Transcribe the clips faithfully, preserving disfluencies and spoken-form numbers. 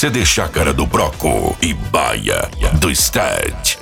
C D Chácara do Broco e Baia do Stade.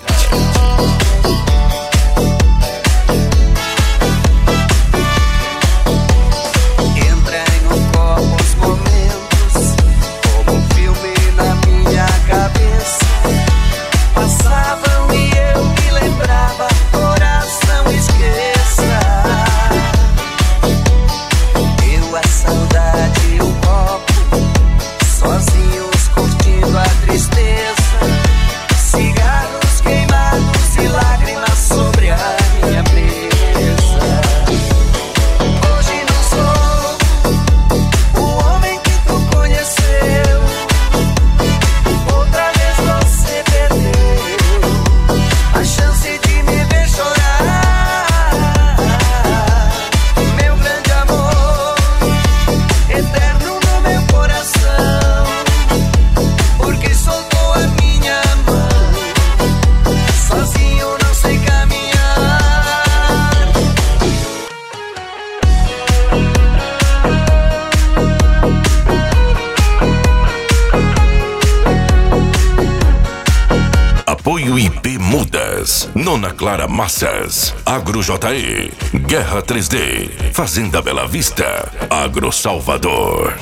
Apoio I P Mudas, Nona Clara Massas, Agro J E, Guerra três D, Fazenda Bela Vista, Agro Salvador.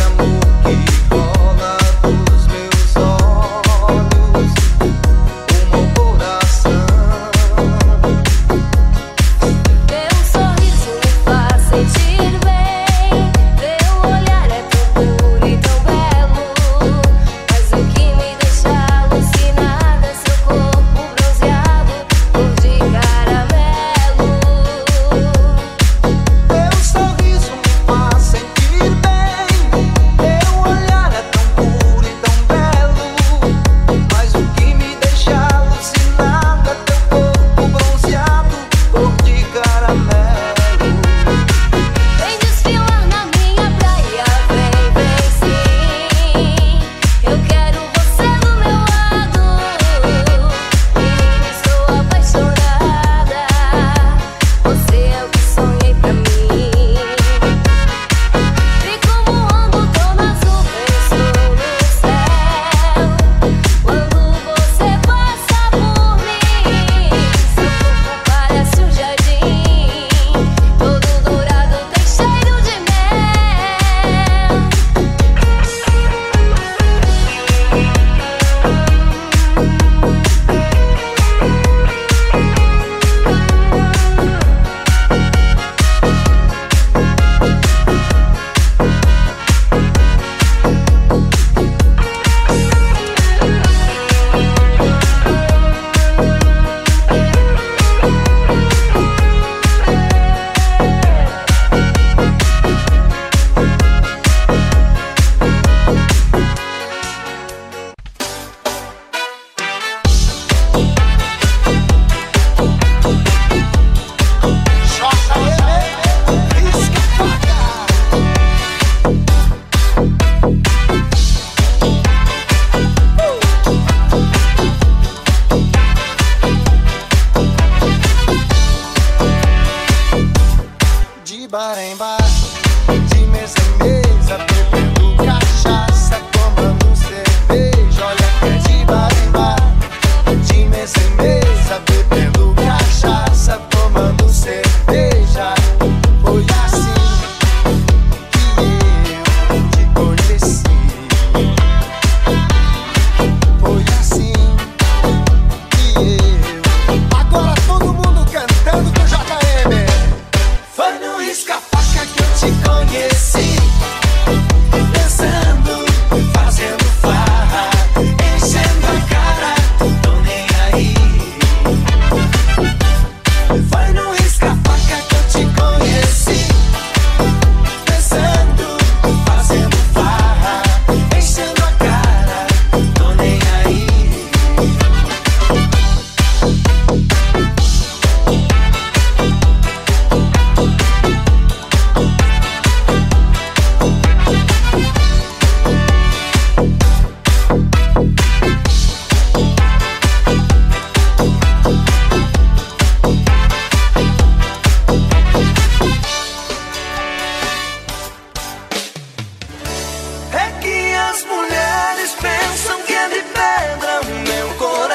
Uma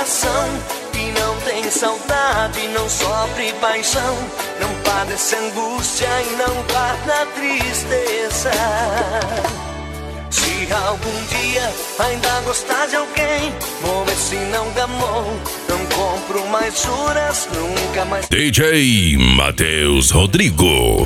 coração que não tem saudade, não sofre paixão, não padece angústia e não guarda tristeza. Se algum dia ainda gostar de alguém, vou ver se não gamou, não compro mais juras, nunca mais. D J Matheus Rodrigo.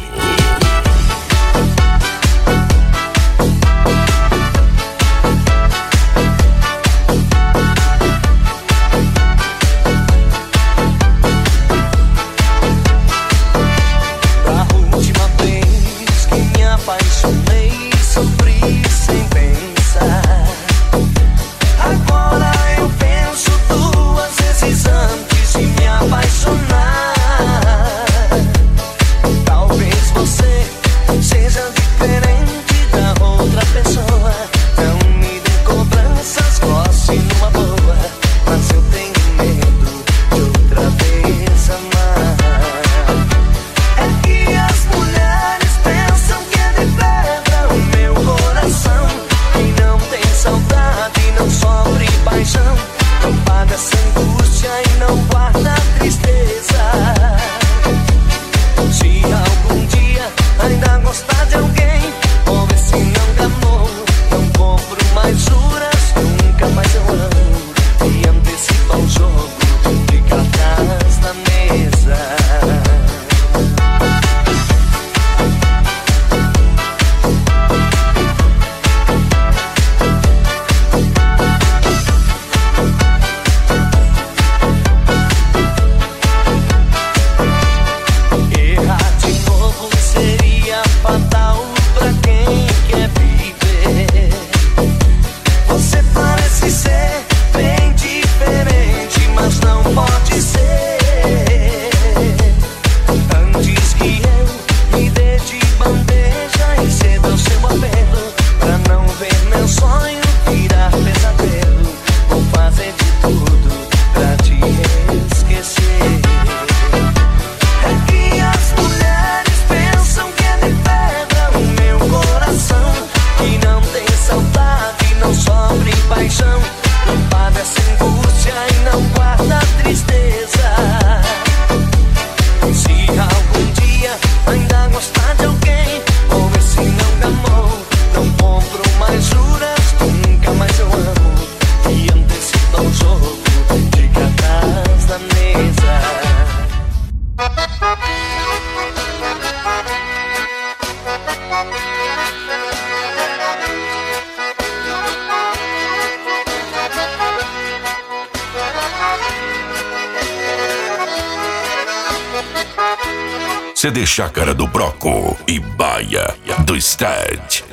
C D Chácara do Broco e Baia do Stad.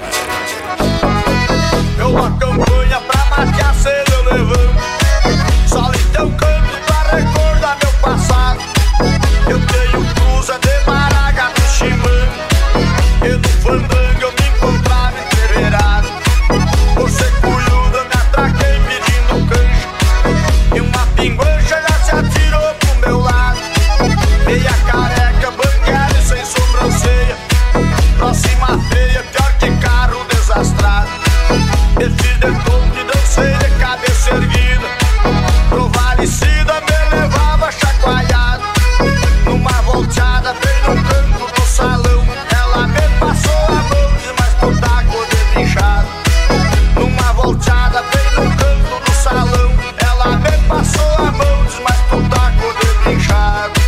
É uma campanha pra matear cedo eu levanto, só em teu canto pra recordar meu passado. Eu tenho blusa de maraga do chimango, e no fandango eu me encontrava entreverado. Você cunhuda me atraquei pedindo canjo, e uma pinguancha já se atirou pro meu lado. Meia careca, banguela e sem sobrancelha, próxima feia, pior que carro desastrado. Esse detonte de dancei de cabeça erguida, pro valecida me levava chacoalhado. Numa volteada bem no canto do salão, ela me passou a mão de mais putaco de trinchado. Numa volteada bem no canto do salão, ela me passou a mão de mais putaco de trinchado.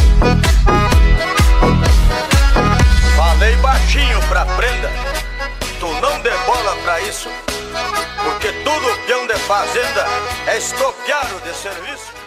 Falei baixinho pra prenda, tu não dê bola pra isso, porque tudo peão de fazenda é estopiado de serviço.